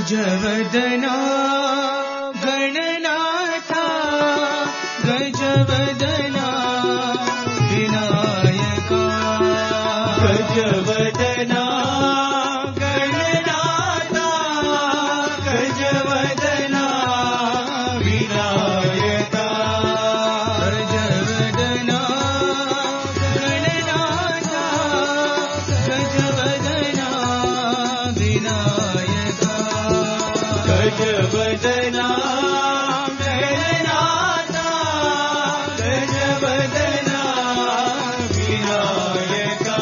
गजवदना गणनाथा गजवदना विनायका गजवदना गणनाथा गजवदना विनायका गजवदना गणनाथा गजवदना विनायका गजवदना गणनाथा गजवदना विनायका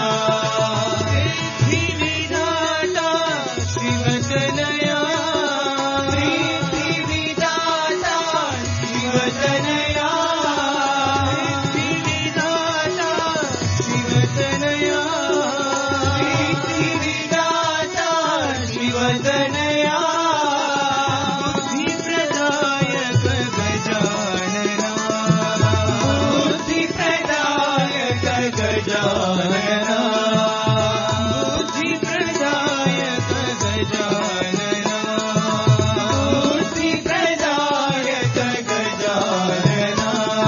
सिद्धिविधाता शिवतनया सिद्धिविधाता शिवतनया सिद्धिविधाता शिवतनया सिद्धिविधाता शिवतनया बुद्धिप्रदायक गजानना बुद्धिप्रदायक गजानना बुद्धिप्रदायक गजानना बुद्धिप्रदायक गजानना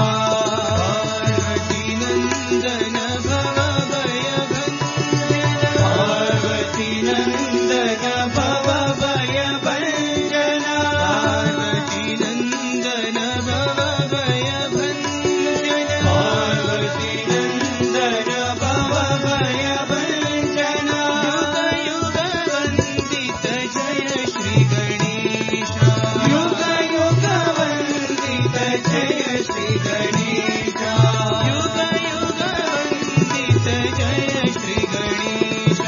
पार्वतीनन्दन भवभयभञ्जन पार्वतीनन्दन भवभयभञ्जन पार्वतीनन्दन भवभयभञ्जन युगयुगवन्दित जय श्री गणेश युगयुगवन्दित जय श्री गणेश युगयुगवन्दित जय श्री गणेश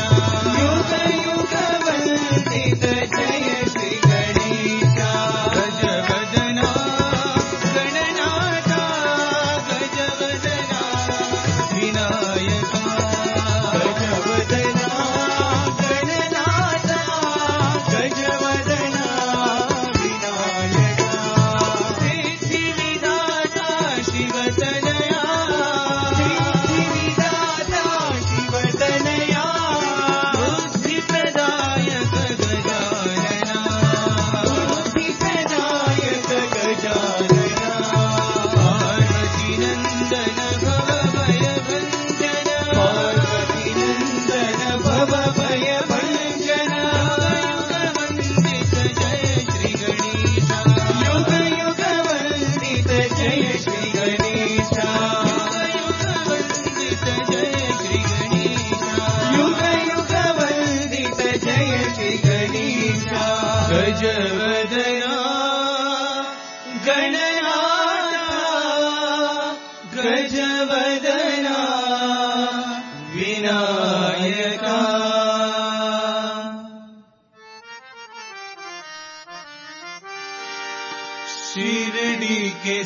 युगयुगवन्दित जय श्री गणेश गजवदना गणनाथा गजवदना विनायका गजवदना गणनाथा गजवदना विनायका सिद्धिविधाता शिवतनया सिद्धिविधाता शिवतनया बुद्धिप्रदायक गजानना बुद्धिप्रदायक गजानना पार्वतीनन्दन भवभयभञ्जन पार्वतीनन्दन भवभयभञ्जन युगयुगवन्दित जय श्री गणेश युगयुगवन्दित जय श्री गणेश युगयुगवन्दित जय श्री गणेश युगयुगवन्दित जय श्री गणेश गजवदना गणनाथा गजवदना विनायका शिरडी के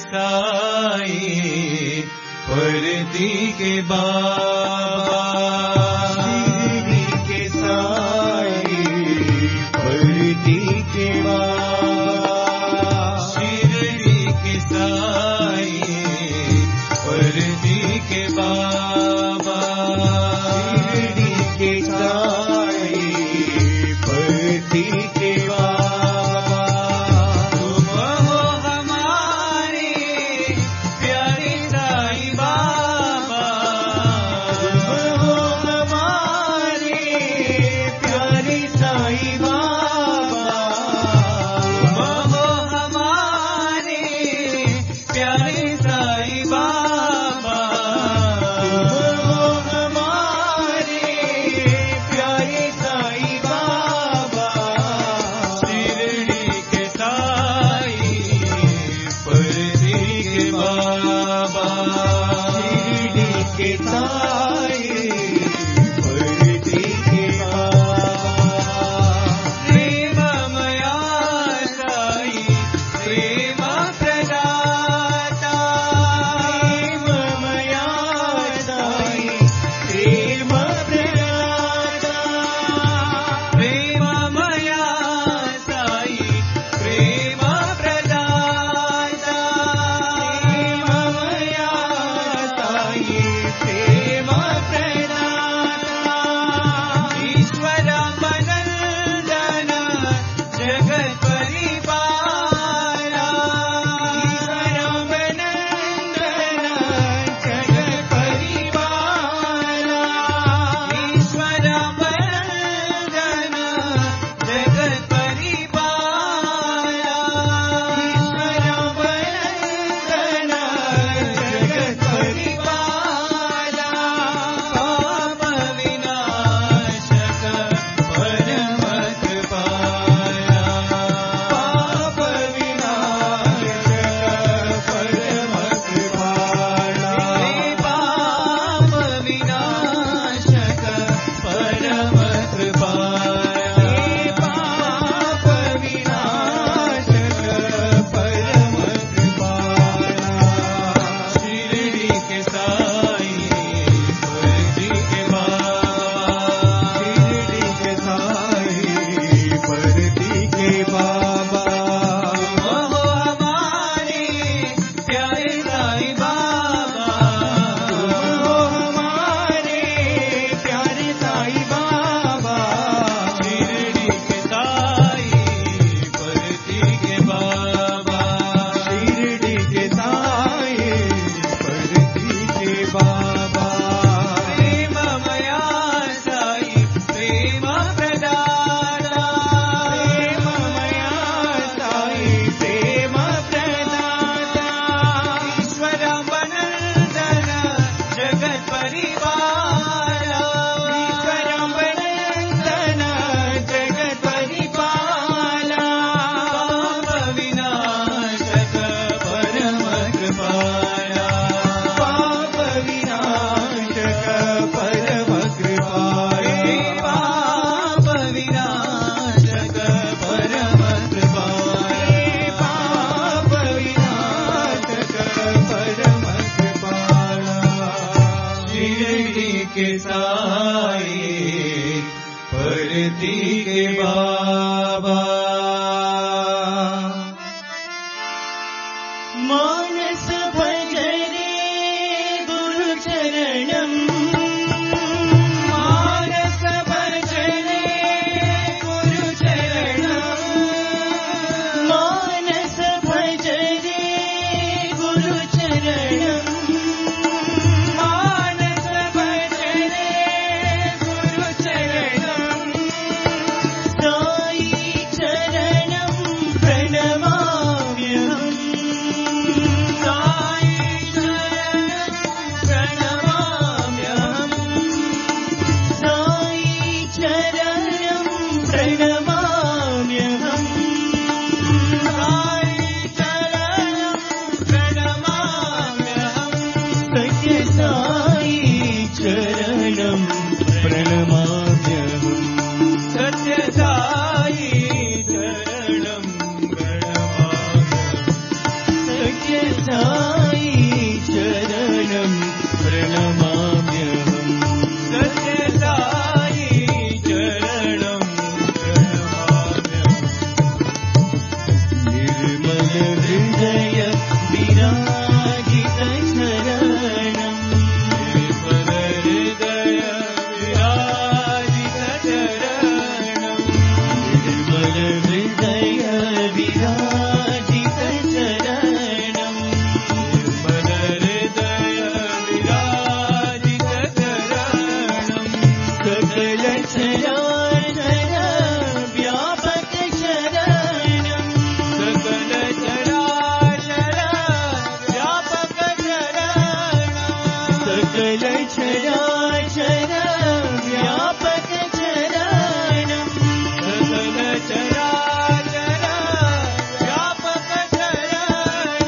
साईं परदी के बाबा शिरडी के साईं परदी के बाबा शिरडी के साईं परदी के बाबा शिरडी के साईं परदी के बाबा तुम हो हमारे प्यारे साईं बाबा तुम हो हमारे प्यारे साईं बाबा तुम हो हमारे प्यारे साईं बाबा तुम हो हमारे प्यारे साईं बाबा शिरडी के साईं परदी के बाबा शिरडी के साईं परदी के बाबा प्रेममया साईं प्रेम प्रदाता प्रेममया साईं प्रेम प्रदाता प्रेममया साईं प्रेम प्रदाता प्रेममया साईं प्रेम परम कृपालु पाप विनाशक परम कृपालु पाप विनाशक परम कृपालु शिरडी के साई परती के बाबा मानस भजरे गुरु चरणम मानस भजने गुरु चरणम मानस भजरे गुरु चरणम मानस भजने गुरु चरणम साई चरणम प्रणमाम्यहम् साई चरणम प्रणमाम्यहम् साई चरणम प्रणमाम्यहम् साई चरणम प्रणमाम्यहम् सत्य साई चरणम प्रणमाम्यहम् सत्य साई चरणम प्रणमाम्यहम् सत्य साई चरणम प्रणमाम्यहम् सत्य साई चरणम प्रणमाम्यहम् निर्मल हृदय विराजित शरणम् निर्मल हृदय विराजित चरणम निर्मल हृदय विराजित शरणम् निर्मल हृदय विराजित चरणम सकल चराचर व्यापक शरणम् सकल चराचर व्यापक चरणम सकल चराचर व्यापक शरणम् सकल चराचर व्यापक चरणम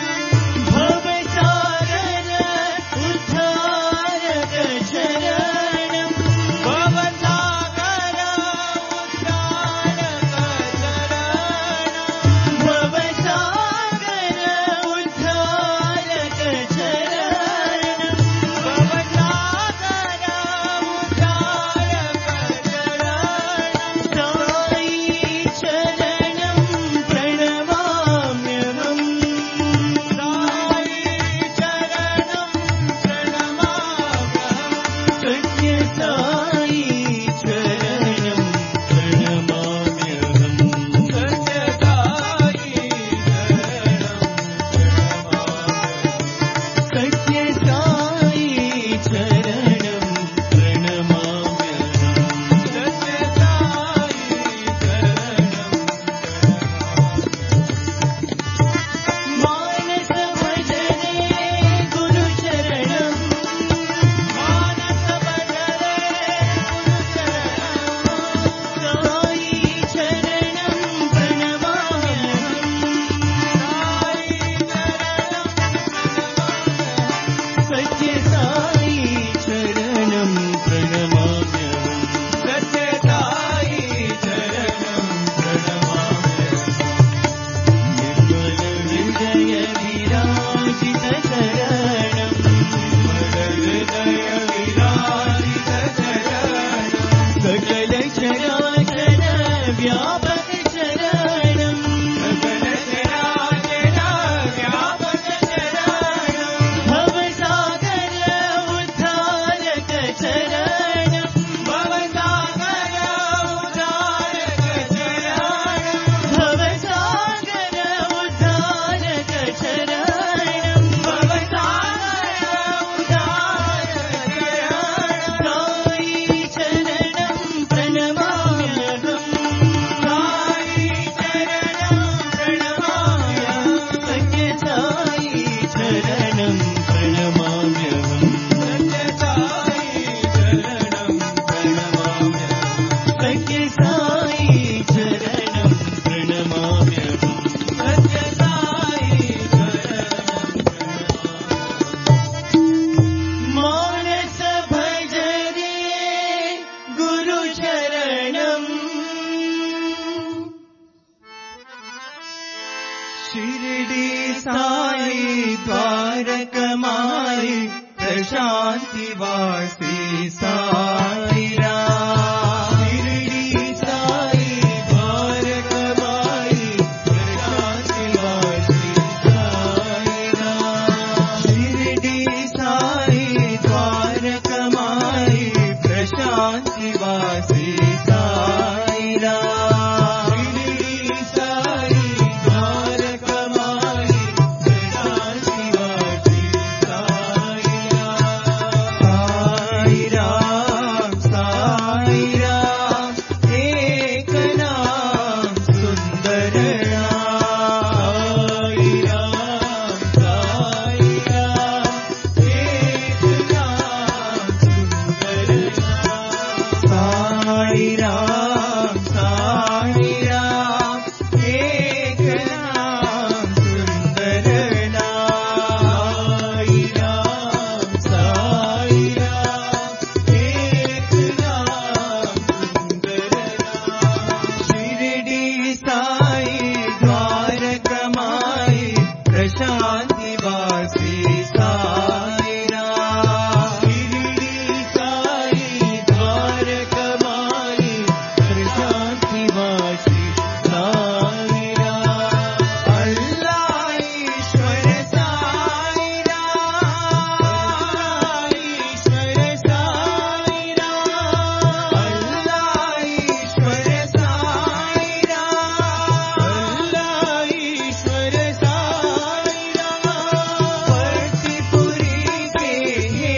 भवसागर उद्धारक शरणम् भवसागर उद्धारक चरणम भवसागर उद्धारक शरणम् भवसागर द्वारकमाई प्रशांति वासी साई राम। शिरडी साई द्वारकमाई प्रशांति वासी साई राम। शिरडी साई द्वारकमाई प्रशांति वासी साई राम। शिरडी साई द्वारकमाई प्रशांति वासी साई राम। साई राम एक नाम सुंदर नाम। साई राम एक नाम सुंदर नाम। साई राम एक नाम सुंदर नाम। साई राम एक नाम सुंदर नाम। शिरडी साई द्वारकमाई प्रशांति वासी साई राम। शिरडी साई द्वारकमाई प्रशांति वासी साई राम। अल्लाह ईश्वर साई राम। ईश्वर साई राम। अल्लाह ईश्वर साई राम। अल्लाह ईश्वर साई राम। भक्तिपुरी के हे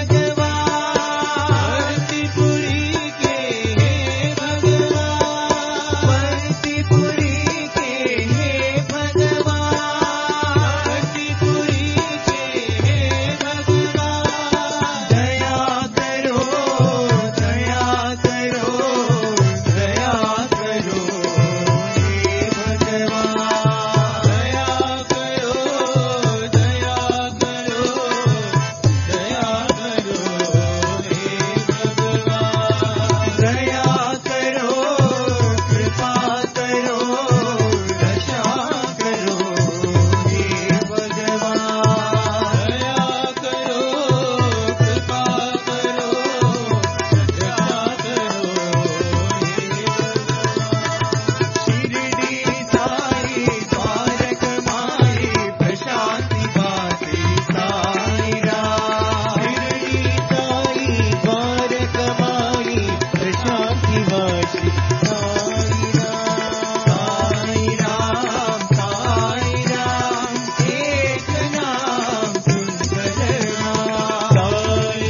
भगवान। भक्तिपुरी के हे भगवान। भक्तिपुरी के हे भगवान। भक्तिपुरी के हे भगवान। दया करो दया करो दया करो हे भगवान। दया करो दया करो दया करो हे भगवान। दया करो कृपा करो रक्षा करो हे भगवान। दया करो कृपा करो रक्षा करो हे भगवान। शिरडी साई द्वारकमाई प्रशांति वासी साई राम। शिरडी साई द्वारकमाई प्रशांति वासी साई राम। साई राम एक नाम सुंदर नाम। साई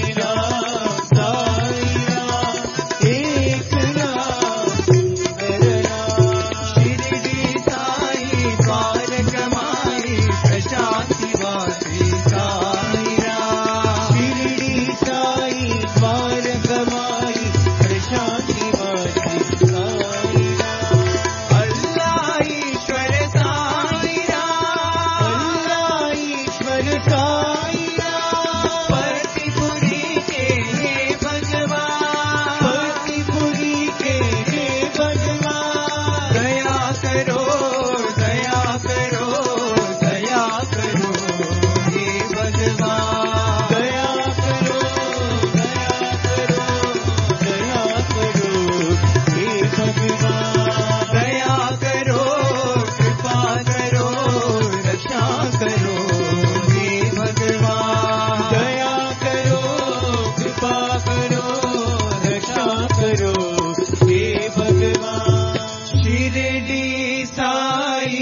राम एक नाम सुंदर नाम। शिरडी साई द्वारकमाई प्रशांति वासी साई राम। शिरडी साई द्वारकमाई प्रशांति वासी साई राम। अल्लाह ईश्वर साई राम। अल्लाह ईश्वर साई राम। भक्तिपुरी के हे भगवान। भक्तिपुरी के हे भगवान। दया करो दया करो दया करो हे भगवान। दया करो दया करो दया करो हे भगवान। दया करो कृपा करो रक्षा करो हे भगवान। दया करो कृपा करो रक्षा करो हे भगवान। शिरडी साई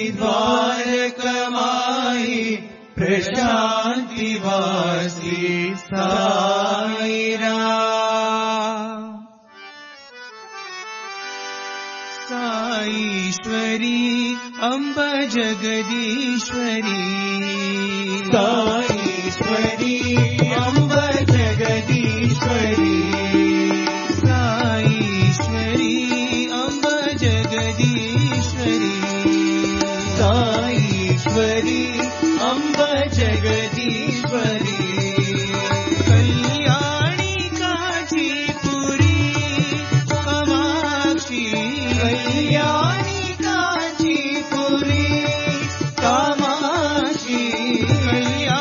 द्वारकमाई प्रशांति वासी साई राम। साईश्वरी अम्ब जगदीश्वरी। साईश्वरी अम्ब जगदीश्वरी। साईश्वरी अम्ब जगदीश्वरी। साईश्वरी अम्ब जगदीश्वरी। कल्याणी कांचीपुरी कामाक्षी। कल्याणी कांचीपुरी कामाक्षी। कल्याणी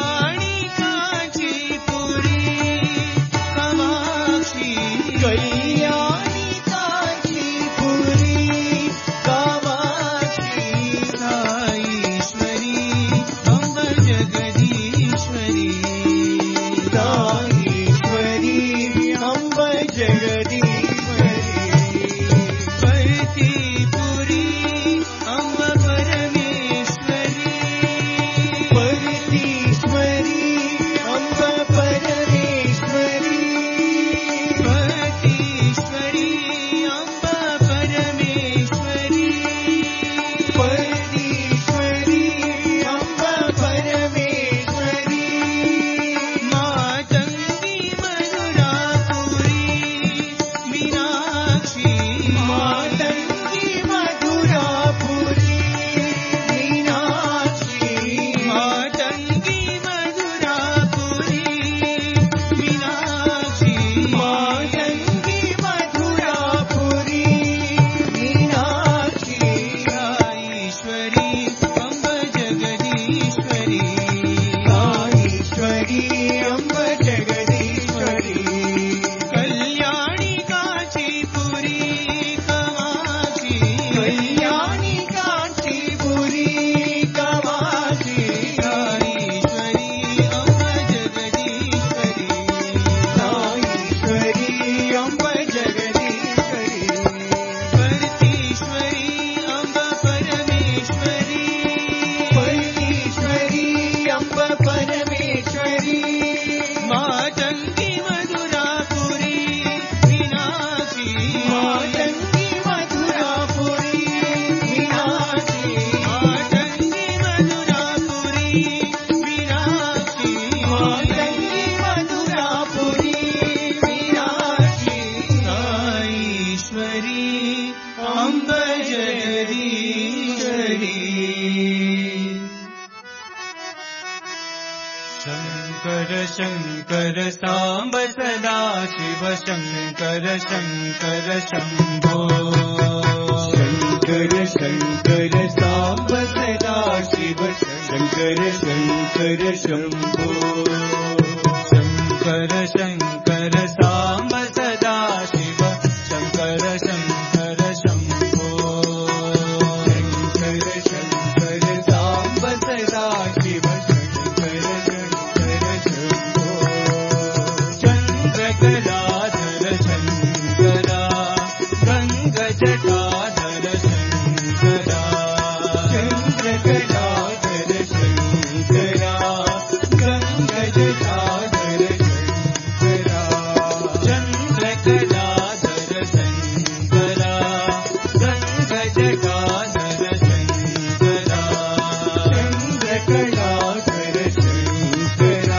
शङ्कर साम्ब सदा शिव शङ्कर शङ्कर शम्भो शङ्कर शङ्कर साम्ब सदा शिव शङ्कर शङ्कर शम्भो शङ्कर शङ्कर साम्ब सदा शिव शङ्कर शङ्कर शम्भो शङ्कर शङ्कर साम्ब सदा शिव शङ्कर शङ्कर शम्भो चन्द्रकलाधर शङ्करा गङ्गजटाधर शङ्करा चन्द्रकलाधर शङ्करा गङ्गजटाधर शङ्करा चन्द्रकलाधर शङ्करा गङ्गजटाधर शङ्करा चन्द्रकलाधर शङ्करा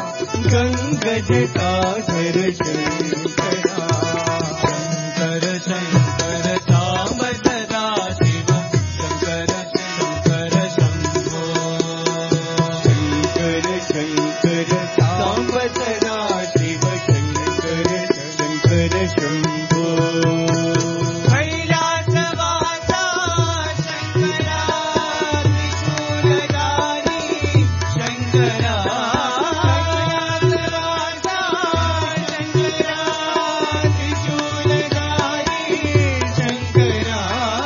गङ्गजटाधर शङ्करा शङ्कर शङ्कर साम्ब सदा शिव शङ्कर शङ्कर शम्भो शङ्कर शङ्कर साम्ब सदा शिव शङ्कर शङ्कर शम्भो कैलासवासा शङ्करा त्रिशूलधारी शङ्करा कैलासवासा शङ्करा त्रिशूलधारी शङ्करा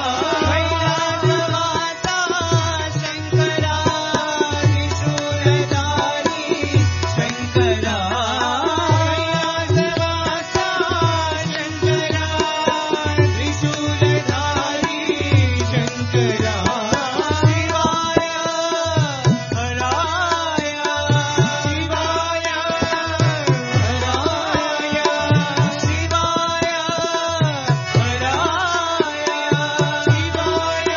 कैलासवासा शङ्करा त्रिशूलधारी शङ्करा कैलासवासा शङ्करा त्रिशूलधारी शङ्करा शिवाय हराय शिवाय हराय शिवाय हराय शिवाय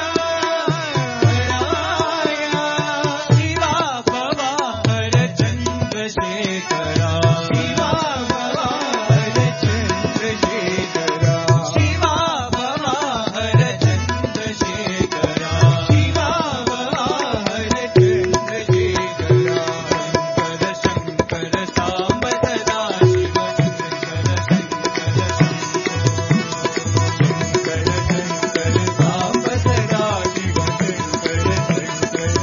हराय शिवा भवा हर चन्द्रशेखरा शिवा भवा हर चन्द्रशेखरा शिवा भवा हर चन्द्रशेखरा शिवा भवा हर चन्द्रशेखरा शङ्कर शङ्कर साम्ब सदा शिव शङ्कर शङ्कर शङ्कर शङ्कर साम्ब सदा शिव शङ्कर शङ्कर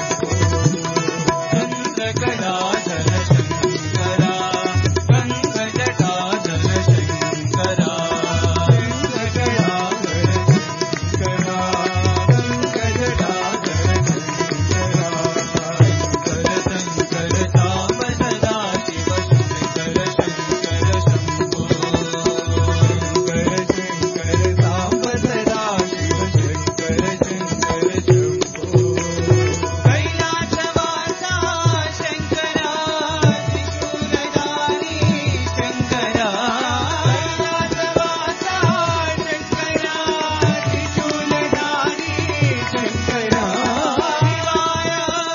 चन्द्रकलाधर शङ्करा गङ्गजटाधर शङ्करा चन्द्रकलाधर शङ्करा गङ्गजटाधर शङ्करा शङ्कर शङ्कर साम्ब सदा शिव शङ्कर शङ्कर शम्भो शङ्कर शङ्कर साम्ब सदा शिव शङ्कर शङ्कर शम्भो कैलासवासा शङ्करा त्रिशूलधारी शङ्करा कैलासवासा शङ्करा त्रिशूलधारी शङ्करा शिवाय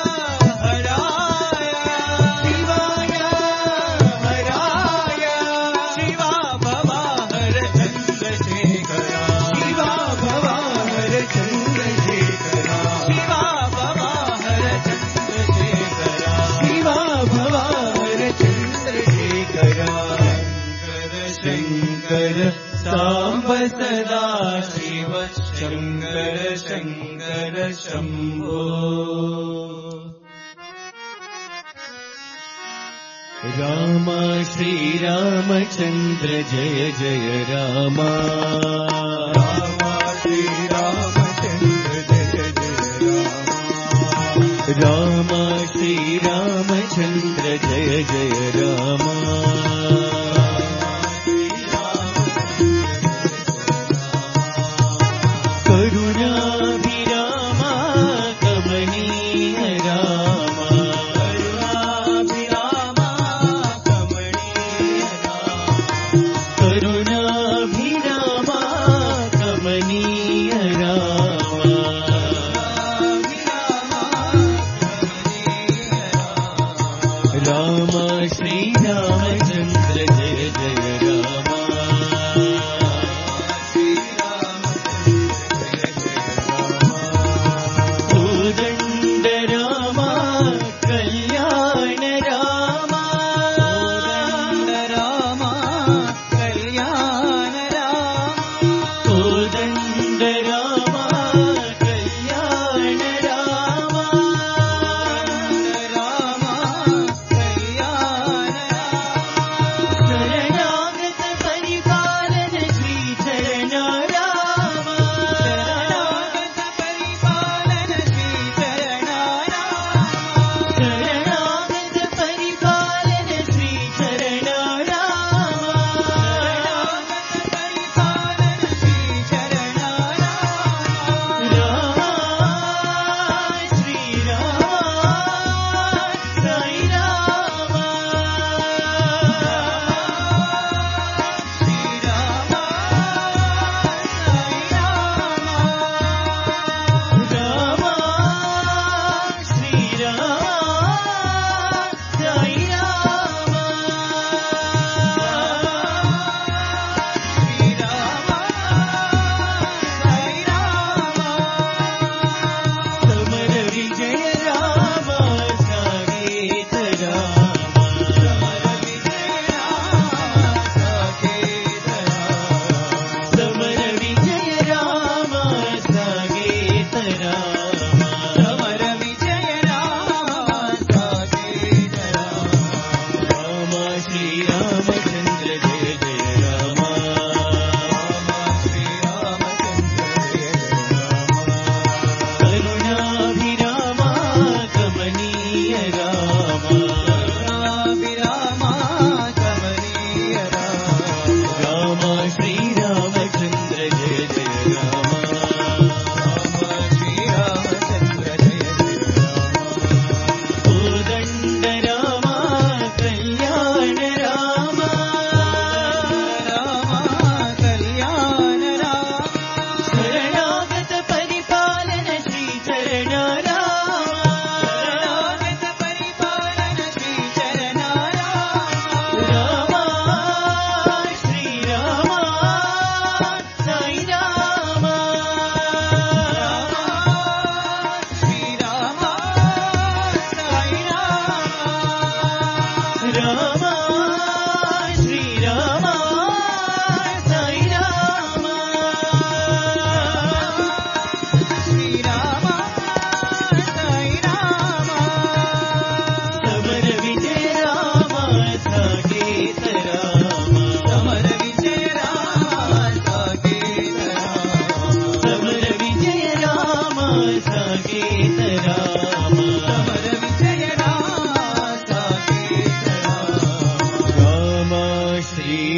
हराय शिवाय हराय शिवा भवा हर चन्द्रशेखरा शिवा भवा हर चन्द्रशेखरा शिवा भवा हर चन्द्रशेखरा शिवा भवा हर चन्द्रशेखरा शङ्कर साम्ब सदा शिव शङ्कर शङ्कर शम्भो राम श्रीरामचन्द्र जय जय राम राम श्रीरामचन्द्र जय जय राम राम श्रीरामचन्द्र जय जय राम करुणाभिराम कमनीय राम करुणाभिराम कमनीय राम करुणाभिराम कमनीय राम राम श्रीरामचन्द्र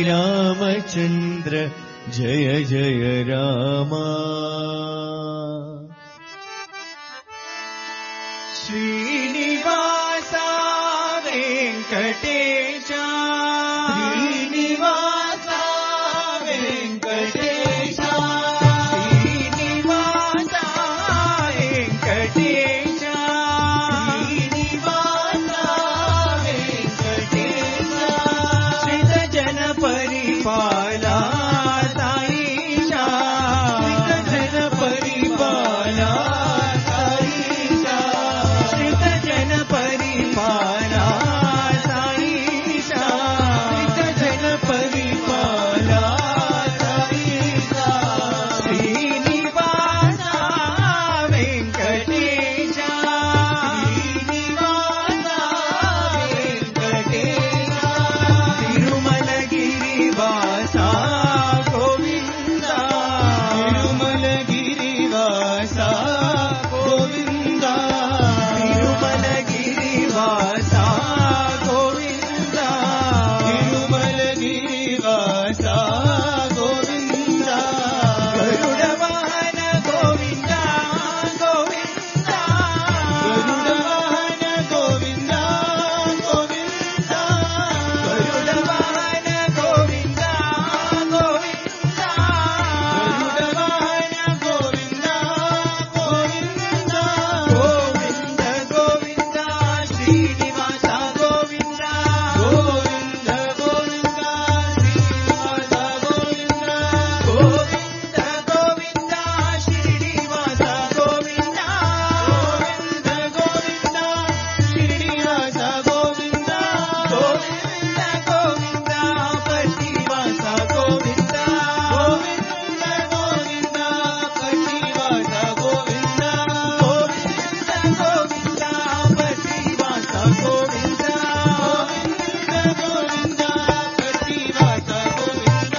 श्रीरामचन्द्र जय जय राम श्रीनिवासा वेङ्कटेशा श्रीनिवासा वेङ्कटेशा श्रीनिवासा वेङ्कटेशा श्रीनिवासा वेङ्कटेशा श्रितजन परिपाला साईशा श्रितजन परिपाला साईशा श्रितजन परिपाला साईशा श्रितजन परिपाला साईशा श्रीनिवासा वेङ्कटेशा श्रीनिवासा वेङ्कटेशा तिरुमलगिरिवासा गोविन्दा तिरुमलगिरिवासा गोविन्दा तिरुमलगिरिवासा गोविन्दा तिरुमलगिरिवासा गोविन्दा गरुडवाहन गोविन्दा गोविन्दा गरुडवाहन गोविन्दा गोविन्दा गरुडवाहन गोविन्दा गोविन्दा गरुडवाहन गोविन्दा गोविन्दा गोविन्द गोविन्द श्रीनिवास गोविन्द गोविन्द गोविन्द श्रीनिवास गोविन्द गोविन्द गोविन्द श्रीनिवास गोविन्द गोविन्द गोविन्द श्रीनिवास गोविन्द गोविन्द गोविन्द पतिवास गोविन्द गोविन्द गोविन्द पतिवास गोविन्द गोविन्द गोविन्द पतिवास गोविन्द गोविन्द गोविन्द पतिवास गोविन्द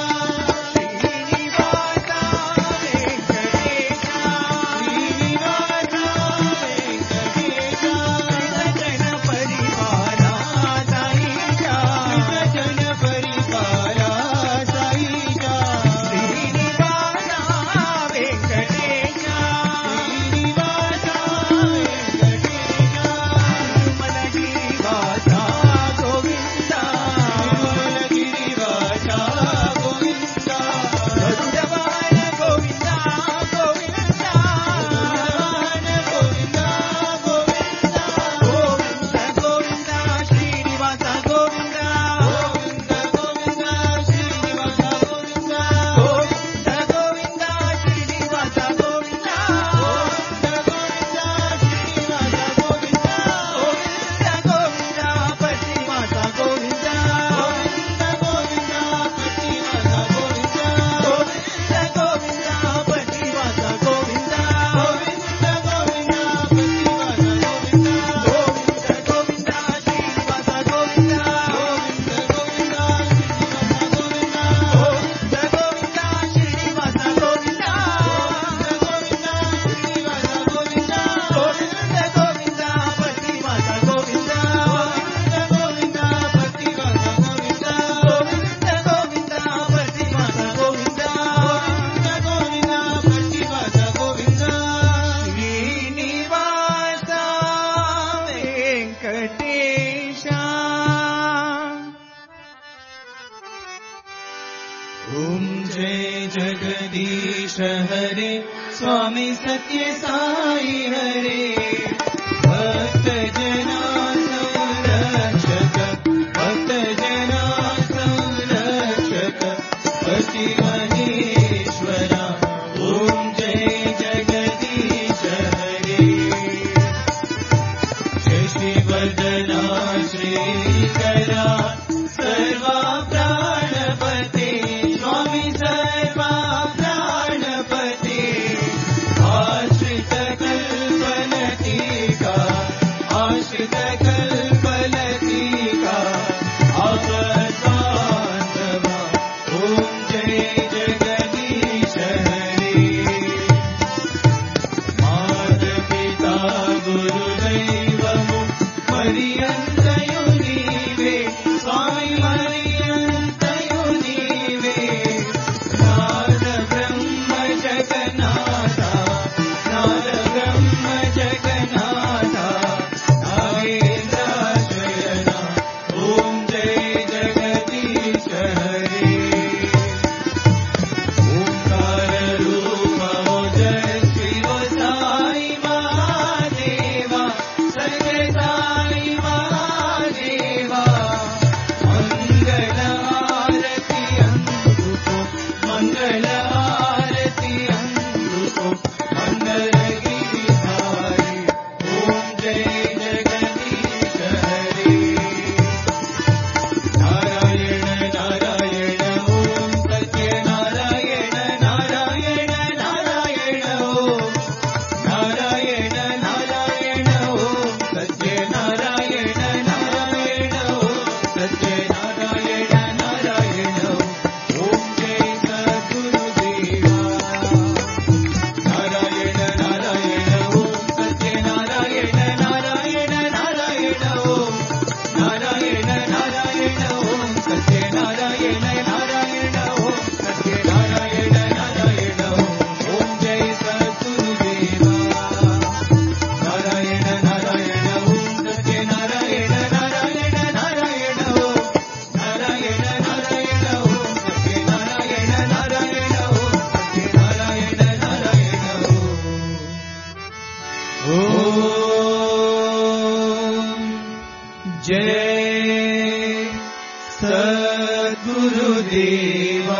श्रीनिवास वेङ्कटेशा श्रीनिवास वेङ्कटेशा जन परिपाला साईशा जन परिपाला साईशा श्रीनिवासा वेङ्कटेशा श्रीनिवासा वेङ्कटेशा तिरुमलगिरिवासा गोविन्दा तिरुमलगिरिवासा गोविन्दा गरुडवाहन गोविन्दा गोविन्दा गरुडवाहन गोविन्दा गोविन्दा गोविन्द गोविन्द श्रीनिवास गोविन्द गोविन्द गोविन्द श्रीनिवास गोविन्द गोविन्द गोविन्द श्रीनिवास गोविन्द गोविन्द गोविन्द श्रीनिवास गोविन्द गोविन्द गोविन्द पतिवास गोविन्द गोविन्द गोविन्द पतिवास गोविन्द गोविन्द गोविन्द पतिवास गोविन्द गोविन्द गोविन्द पतिवास गोविन्द गोविन्द गोविन्द श्रीनिवास गोविन्द गोविन्द गोविन्द श्रीनिवास गोविन्द गोविन्द गोविन्द श्रीनिवास गोविन्द गोविन्द गोविन्द पतिवास गोविन्द गोविन्द गोविन्द पतिवास गोविन्द गोविन्द गोविन्द पतिवास गोविन्द श्रीनिवास वेङ्कटेशा ॐ जय जगदीश हरे स्वामी सत्य साई हरे भक्त जना संरक्षक भक्त जना संरक्षक पति महेश्वरा ॐ जय जगदीश हरे शशिवर्धना श्रीकरा सर्वा प्राणपते स्वामी सर्वा प्राणपते आश्रित कल्पनते देवा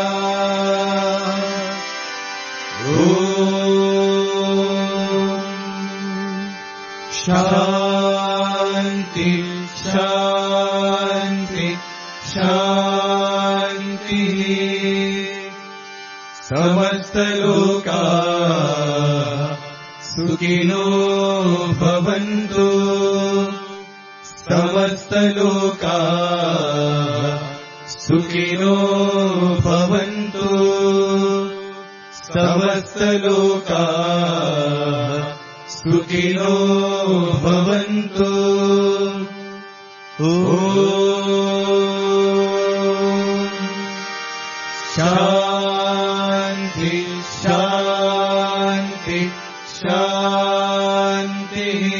शान्ति शान्ति शान्तिः समस्तलोका सुखिनो भवन्तु समस्तलोका सुखिनो भवन्तु समस्तलोका सुखिनो भवन्तु शान्ति शान्ति शान्तिः